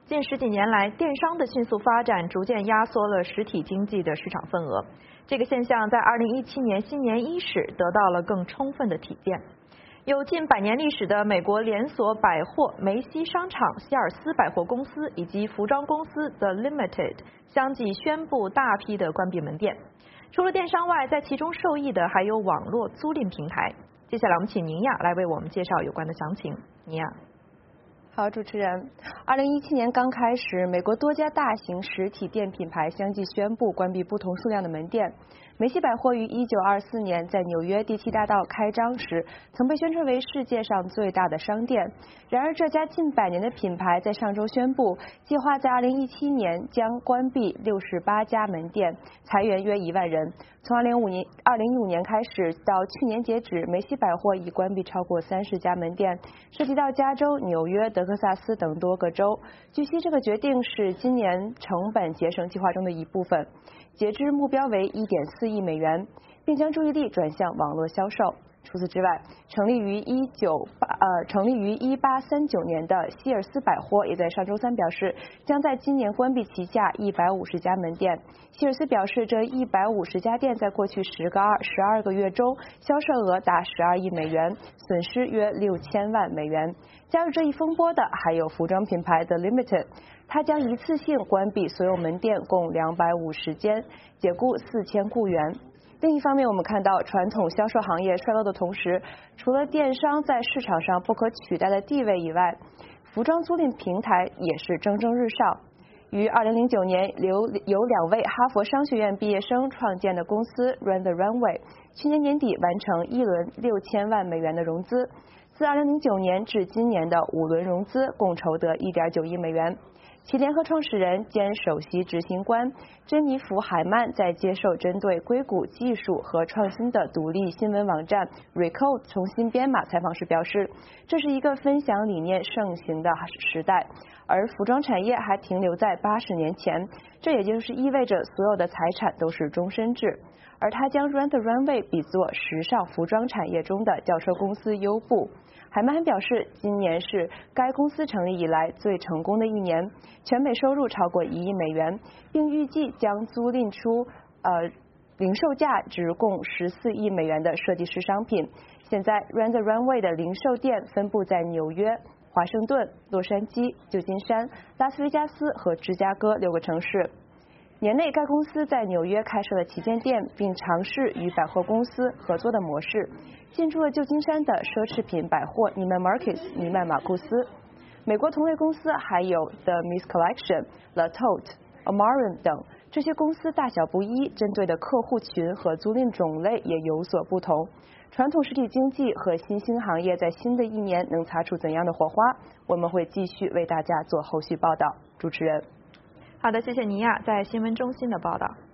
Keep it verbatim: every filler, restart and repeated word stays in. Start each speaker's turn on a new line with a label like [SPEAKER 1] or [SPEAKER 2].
[SPEAKER 1] 近十几年来，电商的迅速发展逐渐压缩了实体经济的市场份额。这个现象在二零一七年新年伊始得到了更充分的体现。有近百年历史的美国连锁百货梅西商场、希尔斯百货公司以及服装公司 The Limited 相继宣布大批的关闭门店。除了电商外，在其中受益的还有网络租赁平台。接下来我们请宁亚来为我们介绍有关的详情。宁亚。
[SPEAKER 2] 好，主持人，二零一七年刚开始，美国多家大型实体店品牌相继宣布关闭不同数量的门店。梅西百货于一九二四年在纽约第七大道开张时，曾被宣称为世界上最大的商店。然而，这家近百年的品牌在上周宣布，计划在二零一七年将关闭六十八家门店，裁员约一万人。从二零五年二零一五年开始到去年截止，梅西百货已关闭超过三十家门店，涉及到加州、纽约、德克萨斯等多个州。据悉，这个决定是今年成本节省计划中的一部分。截至目标为一点四亿美元，并将注意力转向网络销售。除此之外，成立于一九八呃成立于一八三九年的希尔斯百货也在上周三表示，将在今年关闭旗下一百五十家门店。希尔斯表示，这一百五十家店在过去十个二十二个月中销售额达十二亿美元，损失约六千万美元。加入这一风波的还有服装品牌 The Limited。它将一次性关闭所有门店，共两百五十间，解雇四千雇员。另一方面，我们看到传统销售行业衰落的同时，除了电商在市场上不可取代的地位以外，服装租赁平台也是蒸蒸日上。于二零零九年由由两位哈佛商学院毕业生创建的公司 Rent the Runway， 去年年底完成一轮六千万美元的融资，自二零零九年至今年的五轮融资共筹得一点九亿美元。其联合创始人兼首席执行官珍妮弗·海曼在接受针对硅谷技术和创新的独立新闻网站 Recode 重新编码采访时表示，这是一个分享理念盛行的时代，而服装产业还停留在八十年前，这也就是意味着所有的财产都是终身制。而他将 Rent the Runway 比作时尚服装产业中的轿车公司优步。海曼还表示，今年是该公司成立以来最成功的一年，全美收入超过一亿美元，并预计将租赁出呃零售价值共十四亿美元的设计师商品。现在 Rent the Runway 的零售店分布在纽约、华盛顿、洛杉矶、旧金山、拉斯维加斯和芝加哥六个城市。年内，该公司在纽约开设了旗舰店，并尝试与百货公司合作的模式，进驻了旧金山的奢侈品百货尼曼 Marcus 尼曼马库斯。美国同类公司还有 The Miss Collection、La Tote、Amarin 等，这些公司大小不一，针对的客户群和租赁种类也有所不同。传统实体经济和新兴行业在新的一年能擦出怎样的火花？我们会继续为大家做后续报道。主持人。
[SPEAKER 1] 好的，谢谢尼亚在新闻中心的报道。